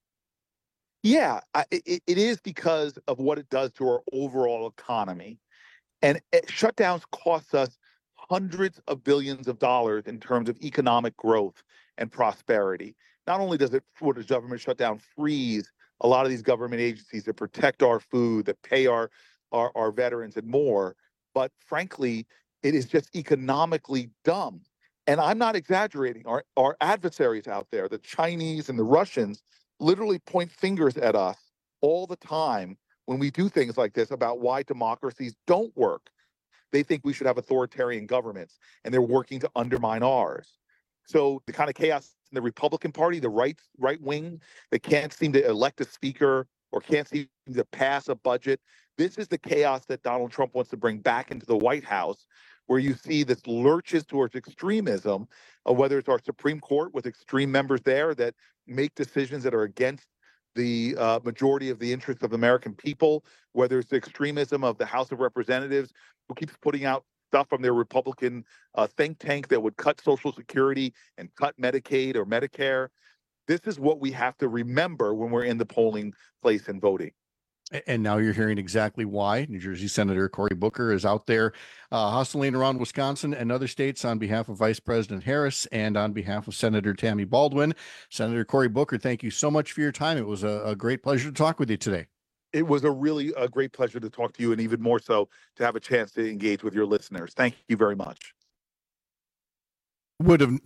Yeah, it is because of what it does to our overall economy. And shutdowns cost us hundreds of billions of dollars in terms of economic growth and prosperity. Not only does would a government shutdown freeze a lot of these government agencies that protect our food, that pay our veterans and more, but frankly, it is just economically dumb. And I'm not exaggerating. Our adversaries out there, the Chinese and the Russians, literally point fingers at us all the time when we do things like this about why democracies don't work. They think we should have authoritarian governments, and they're working to undermine ours. So the kind of chaos in the Republican Party, the right wing, that can't seem to elect a speaker or can't seem to pass a budget, this is the chaos that Donald Trump wants to bring back into the White House, where you see this lurches towards extremism, whether it's our Supreme Court with extreme members there that make decisions that are against the majority of the interests of the American people, whether it's the extremism of the House of Representatives, who keeps putting out stuff from their Republican think tank that would cut Social Security and cut Medicaid or Medicare. This is what we have to remember when we're in the polling place and voting. And now you're hearing exactly why New Jersey Senator Cory Booker is out there hustling around Wisconsin and other states on behalf of Vice President Harris and on behalf of Senator Tammy Baldwin. Senator Cory Booker, thank you so much for your time. It was a great pleasure to talk with you today. It was a great pleasure to talk to you, and even more so to have a chance to engage with your listeners. Thank you very much. would have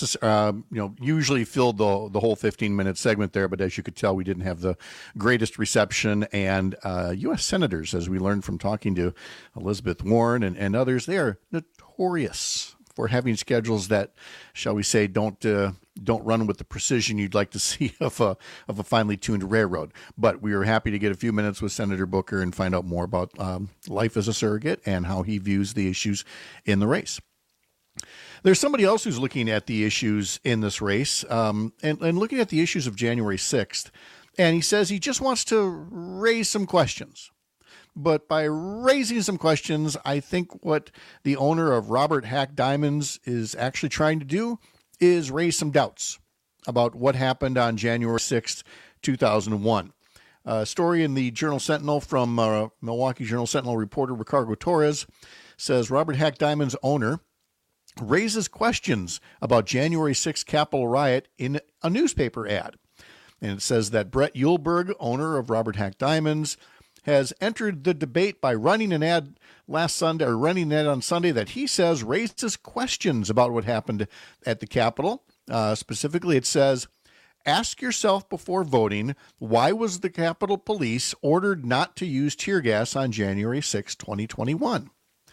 usually filled the whole 15-minute segment there, but as you could tell, we didn't have the greatest reception. And U.S. senators, as we learned from talking to Elizabeth Warren and others, they are notorious for having schedules that, shall we say, don't run with the precision you'd like to see of a finely tuned railroad. But we were happy to get a few minutes with Senator Booker and find out more about life as a surrogate and how he views the issues in the race. There's somebody else who's looking at the issues in this race and looking at the issues of January 6th. And he says he just wants to raise some questions. But by raising some questions, I think what the owner of Robert Hack Diamonds is actually trying to do is raise some doubts about what happened on January 6th, 2001. A story in the Journal Sentinel from Milwaukee Journal Sentinel reporter Ricardo Torres says Robert Hack Diamonds owner raises questions about January 6th Capitol riot in a newspaper ad. And it says that Brett Uhlberg, owner of Robert Hack Diamonds, has entered the debate by running an ad on Sunday that he says raises questions about what happened at the Capitol. Specifically, it says, ask yourself before voting, why was the Capitol Police ordered not to use tear gas on January 6, 2021?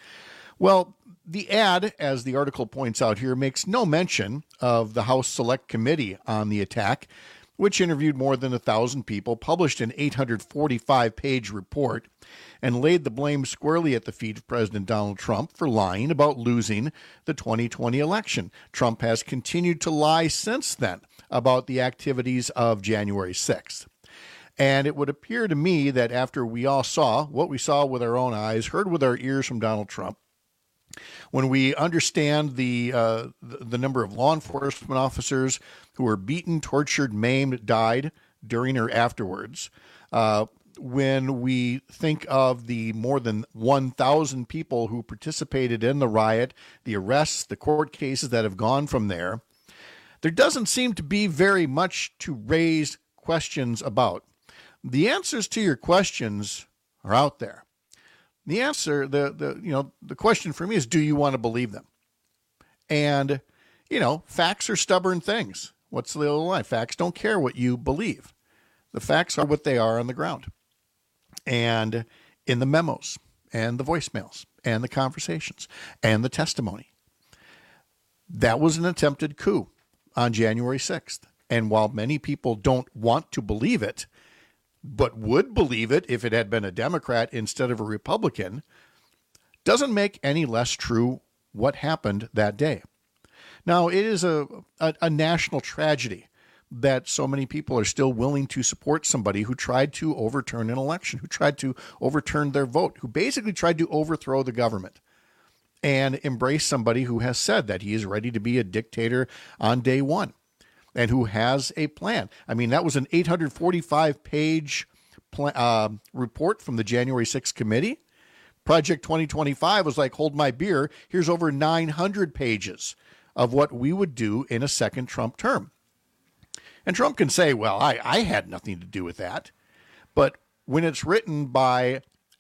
Well, the ad, as the article points out here, makes no mention of the House Select Committee on the attack, which interviewed more than 1,000 people, published an 845-page report, and laid the blame squarely at the feet of President Donald Trump for lying about losing the 2020 election. Trump has continued to lie since then about the activities of January 6th. And it would appear to me that after we all saw what we saw with our own eyes, heard with our ears from Donald Trump, when we understand the number of law enforcement officers who were beaten, tortured, maimed, died during or afterwards, when we think of the more than 1,000 people who participated in the riot, the arrests, the court cases that have gone from there, there doesn't seem to be very much to raise questions about. The answers to your questions are out there. The answer, the question for me is, do you want to believe them? And, facts are stubborn things. What's the little line? Facts don't care what you believe. The facts are what they are on the ground. And in the memos and the voicemails and the conversations and the testimony. That was an attempted coup on January 6th. And while many people don't want to believe it, but would believe it if it had been a Democrat instead of a Republican, doesn't make any less true what happened that day. Now, it is a national tragedy that so many people are still willing to support somebody who tried to overturn an election, who tried to overturn their vote, who basically tried to overthrow the government, and embrace somebody who has said that he is ready to be a dictator on day one, and who has a plan. I mean, that was an 845-page report from the January 6th committee. Project 2025 was like, hold my beer. Here's over 900 pages of what we would do in a second Trump term. And Trump can say, well, I had nothing to do with that. But when it's written by,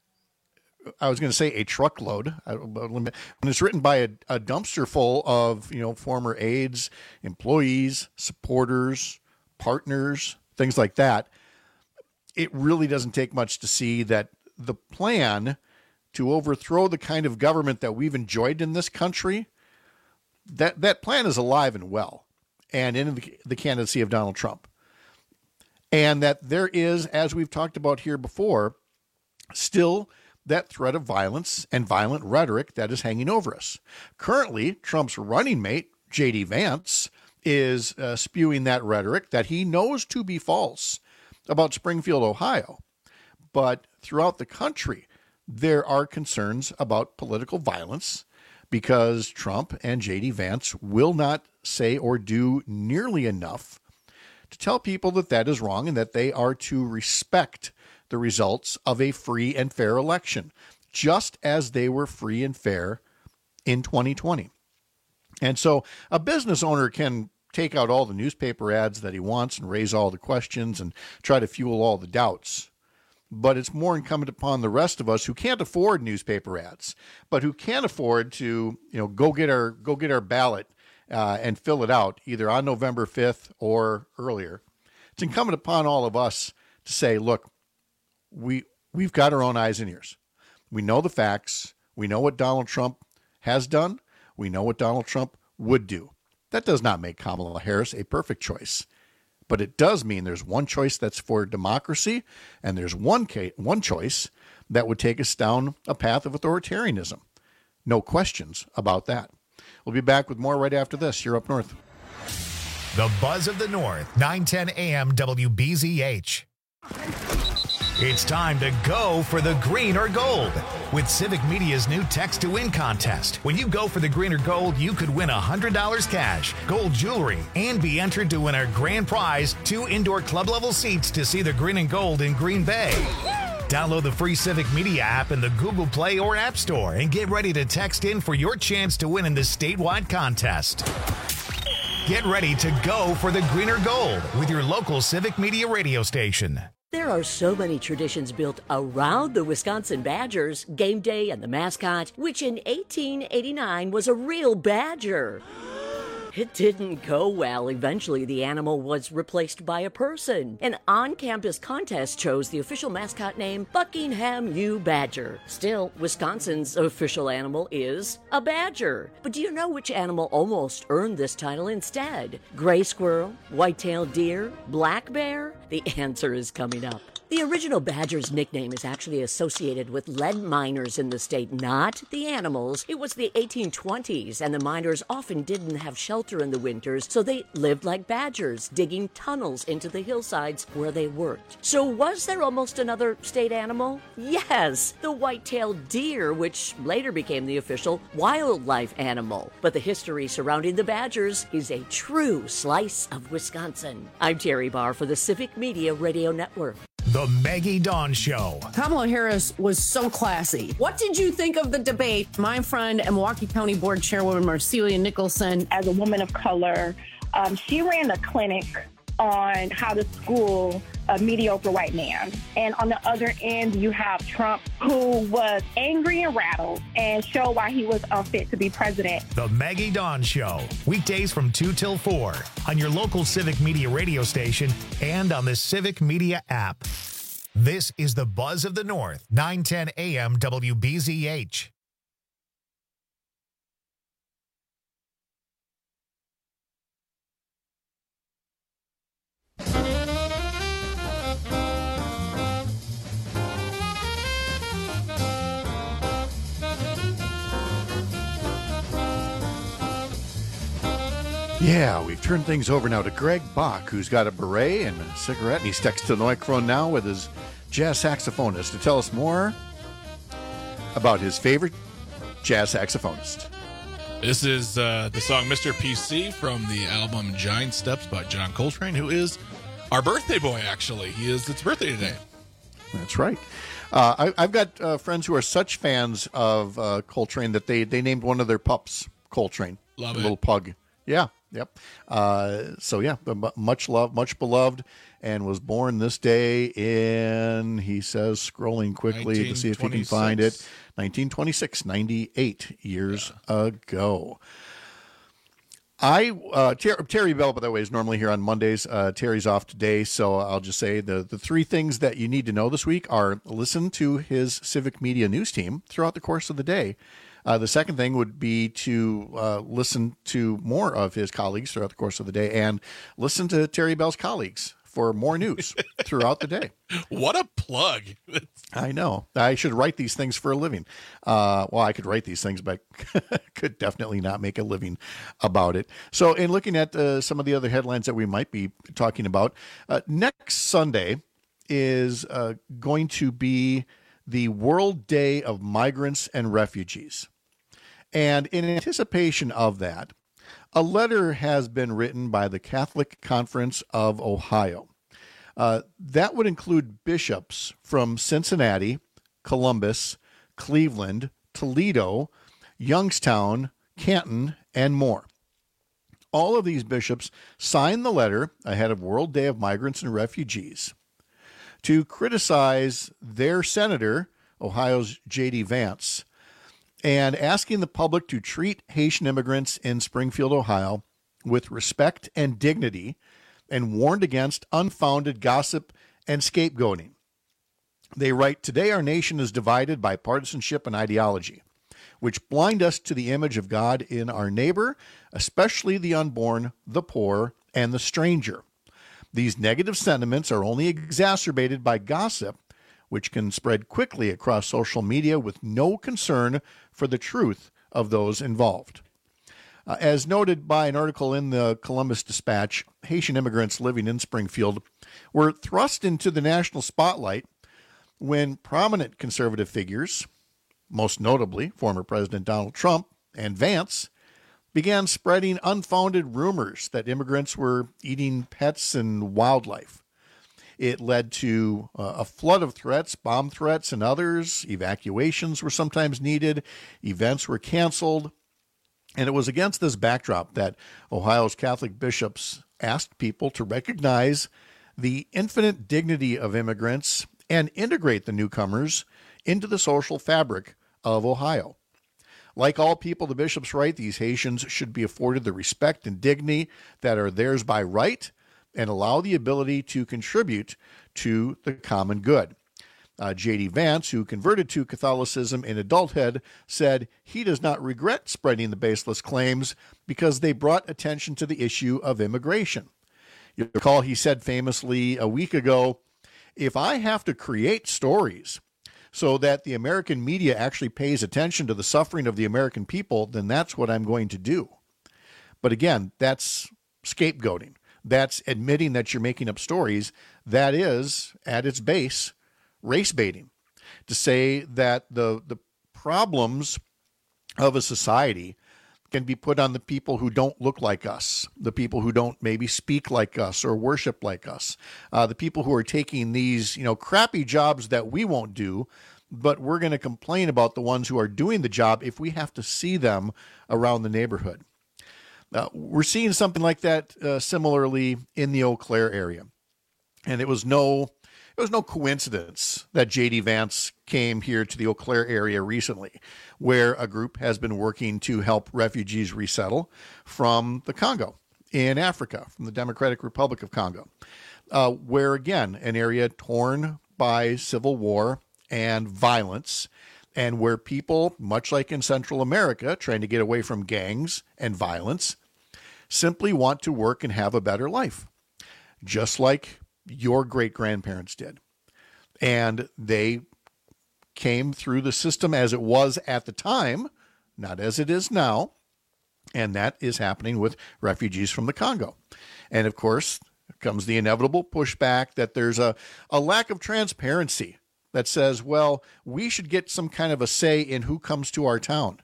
I was going to say a truckload, when it's written by a dumpster full of, former aides, employees, supporters, partners, things like that, it really doesn't take much to see that the plan to overthrow the kind of government that we've enjoyed in this country, that plan is alive and well, and in the candidacy of Donald Trump. And that there is, as we've talked about here before, still that threat of violence and violent rhetoric that is hanging over us. Currently, Trump's running mate, J.D. Vance, is spewing that rhetoric that he knows to be false about Springfield, Ohio. But throughout the country, there are concerns about political violence because Trump and J.D. Vance will not say or do nearly enough to tell people that that is wrong and that they are to respect the results of a free and fair election, just as they were free and fair in 2020. And so a business owner can take out all the newspaper ads that he wants and raise all the questions and try to fuel all the doubts. But it's more incumbent upon the rest of us who can't afford newspaper ads, but who can afford to, go get our ballot and fill it out either on November 5th or earlier, it's incumbent upon all of us to say, look, we've got our own eyes and ears. We know the facts. We know what Donald Trump has done. We know what Donald Trump would do. That does not make Kamala Harris a perfect choice, but it does mean there's one choice that's for democracy, and there's one choice that would take us down a path of authoritarianism. No questions about that. We'll be back with more right after this. You're Up North. The Buzz of the North, 910 AM WBZH. It's time to go for the green or gold with Civic Media's new Text to Win contest. When you go for the green or gold, you could win $100 cash, gold jewelry, and be entered to win our grand prize, 2 indoor club-level seats to see the green and gold in Green Bay. Download the free Civic Media app in the Google Play or App Store and get ready to text in for your chance to win in this statewide contest. Get ready to go for the green or gold with your local Civic Media radio station. There are so many traditions built around the Wisconsin Badgers, game day and the mascot, which in 1889 was a real badger. It didn't go well. Eventually, the animal was replaced by a person. An on-campus contest chose the official mascot name Buckingham U. Badger. Still, Wisconsin's official animal is a badger. But do you know which animal almost earned this title instead? Gray squirrel, white-tailed deer, black bear? The answer is coming up. The original badger's nickname is actually associated with lead miners in the state, not the animals. It was the 1820s, and the miners often didn't have shelter in the winters, so they lived like badgers, digging tunnels into the hillsides where they worked. So was there almost another state animal? Yes, the white-tailed deer, which later became the official wildlife animal. But the history surrounding the badgers is a true slice of Wisconsin. I'm Terry Barr for the Civic Media Radio Network. The Maggie Dawn Show. Kamala Harris was so classy. What did you think of the debate? My friend and Milwaukee County Board Chairwoman Marcelia Nicholson. As a woman of color, she ran a clinic on how to school a mediocre white man. And on the other end, you have Trump, who was angry and rattled and showed why he was unfit to be president. The Maggie Dawn Show. Weekdays from 2 till 4 on your local Civic Media radio station and on the Civic Media app. This is the Buzz of the North, 910 AM WBZH. Yeah, we've turned things over now to Greg Bach, who's got a beret and a cigarette, and he's texting to the microphone now with his jazz saxophonist to tell us more about his favorite jazz saxophonist. This is the song Mr. PC from the album Giant Steps by John Coltrane, who is our birthday boy, actually. It's birthday today. That's right. I've got friends who are such fans of Coltrane that they named one of their pups Coltrane. Love a it. little pug. Yeah, yep. So yeah, much loved, much beloved, and was born this day in, he says, scrolling quickly to see if he can find it, 1926, 98 years ago. Terry Bell, by the way, is normally here on Mondays. Terry's off today, so I'll just say the 3 things that you need to know this week are listen to his Civic Media news team throughout the course of the day. The second thing would be to listen to more of his colleagues throughout the course of the day and listen to Terry Bell's colleagues for more news throughout the day. What a plug. I know. I should write these things for a living. Well, I could write these things, but could definitely not make a living about it. So in looking at some of the other headlines that we might be talking about, next Sunday is going to be the World Day of Migrants and Refugees. And in anticipation of that, a letter has been written by the Catholic Conference of Ohio. That would include bishops from Cincinnati, Columbus, Cleveland, Toledo, Youngstown, Canton, and more. All of these bishops signed the letter ahead of World Day of Migrants and Refugees to criticize their senator, Ohio's J.D. Vance, and asking the public to treat Haitian immigrants in Springfield, Ohio, with respect and dignity, and warned against unfounded gossip and scapegoating. They write, "Today our nation is divided by partisanship and ideology, which blind us to the image of God in our neighbor, especially the unborn, the poor, and the stranger. These negative sentiments are only exacerbated by gossip, which can spread quickly across social media with no concern for the truth of those involved." As noted by an article in the Columbus Dispatch, Haitian immigrants living in Springfield were thrust into the national spotlight when prominent conservative figures, most notably former President Donald Trump and Vance, began spreading unfounded rumors that immigrants were eating pets and wildlife. It led to a flood of threats, bomb threats and others. Evacuations were sometimes needed. Events were canceled. And it was against this backdrop that Ohio's Catholic bishops asked people to recognize the infinite dignity of immigrants and integrate the newcomers into the social fabric of Ohio. Like all people, the bishops write, these Haitians should be afforded the respect and dignity that are theirs by right and allow the ability to contribute to the common good. J.D. Vance, who converted to Catholicism in adulthood, said he does not regret spreading the baseless claims because they brought attention to the issue of immigration. You'll recall he said famously a week ago, "If I have to create stories so that the American media actually pays attention to the suffering of the American people, then that's what I'm going to do." But again, that's scapegoating. That's admitting that you're making up stories. That is, at its base, race baiting. To say that the problems of a society can be put on the people who don't look like us, the people who don't maybe speak like us or worship like us, the people who are taking these, crappy jobs that we won't do, but we're going to complain about the ones who are doing the job if we have to see them around the neighborhood. We're seeing something like that similarly in the Eau Claire area. And it was no coincidence that J.D. Vance came here to the Eau Claire area recently, where a group has been working to help refugees resettle from the Congo in Africa, from the Democratic Republic of Congo, where, again, an area torn by civil war and violence, and where people, much like in Central America, trying to get away from gangs and violence, simply want to work and have a better life, just like your great-grandparents did. And they came through the system as it was at the time, not as it is now, and that is happening with refugees from the Congo. And of course, comes the inevitable pushback that there's a lack of transparency that says, well, we should get some kind of a say in who comes to our town.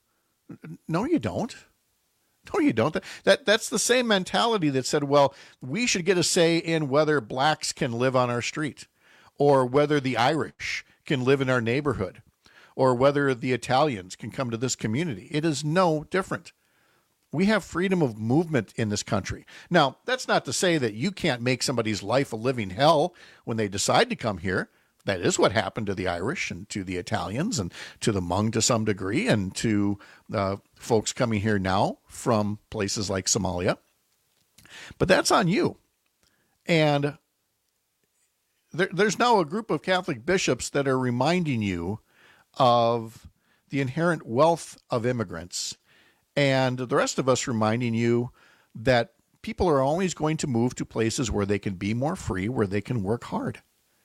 No, you don't. No, you don't. That's the same mentality that said, well, we should get a say in whether blacks can live on our street, or whether the Irish can live in our neighborhood, or whether the Italians can come to this community. It is no different. We have freedom of movement in this country. Now, that's not to say that you can't make somebody's life a living hell when they decide to come here. That is what happened to the Irish and to the Italians and to the Hmong to some degree, and to folks coming here now from places like Somalia. But that's on you. And there's now a group of Catholic bishops that are reminding you of the inherent wealth of immigrants, and the rest of us reminding you that people are always going to move to places where they can be more free, where they can work hard.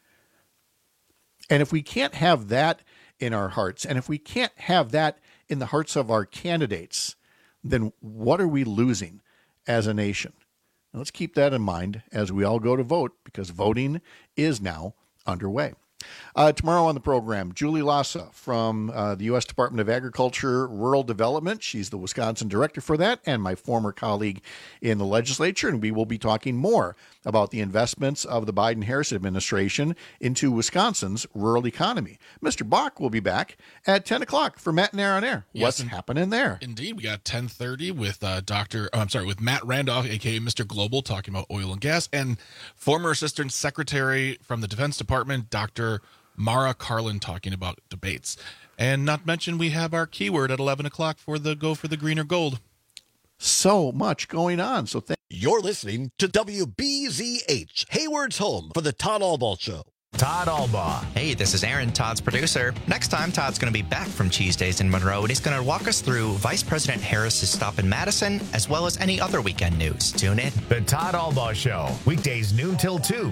And if we can't have that in our hearts, and if we can't have that in the hearts of our candidates, then what are we losing as a nation? Now, let's keep that in mind as we all go to vote, because voting is now underway. Tomorrow on the program, Julie Lassa from the U.S. Department of Agriculture, Rural Development. She's the Wisconsin director for that, and my former colleague in the legislature. And we will be talking more about the investments of the Biden-Harris administration into Wisconsin's rural economy. Mr. Bach will be back at 10 o'clock for Matt and Air on Air. Yes, what's happening there? Indeed. We got 10:30 with Matt Randolph, aka Mr. Global, talking about oil and gas, and former Assistant Secretary from the Defense Department, Dr. Mara Carlin talking about debates. And not mention we have our keyword at 11 o'clock for the Go for the Green or Gold. So much going on. So You're listening to WBZH, Hayward's home for the Todd Albaugh Show. Todd Albaugh. Hey, this is Aaron, Todd's producer. Next time, Todd's going to be back from Cheese Days in Monroe, and he's going to walk us through Vice President Harris's stop in Madison, as well as any other weekend news. Tune in. The Todd Albaugh Show, weekdays noon till 2.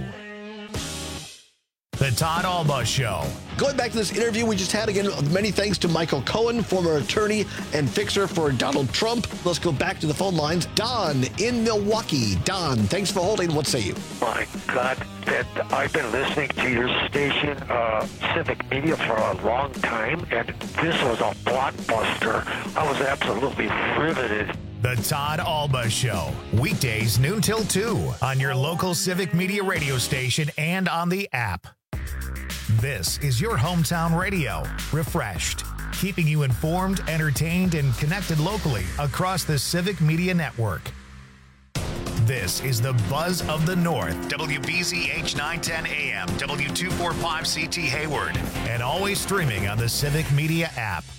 The Todd Albaugh Show. Going back to this interview we just had, again, many thanks to Michael Cohen, former attorney and fixer for Donald Trump. Let's go back to the phone lines. Don in Milwaukee. Don, thanks for holding. What say you? My God, I've been listening to your station, Civic Media, for a long time, and this was a blockbuster. I was absolutely riveted. The Todd Albaugh Show, weekdays noon till 2 on your local Civic Media radio station and on the app. This is your hometown radio, refreshed, keeping you informed, entertained, and connected locally across the Civic Media Network. This is the Buzz of the North, WBZH 910 AM, W245CT Hayward, and always streaming on the Civic Media app.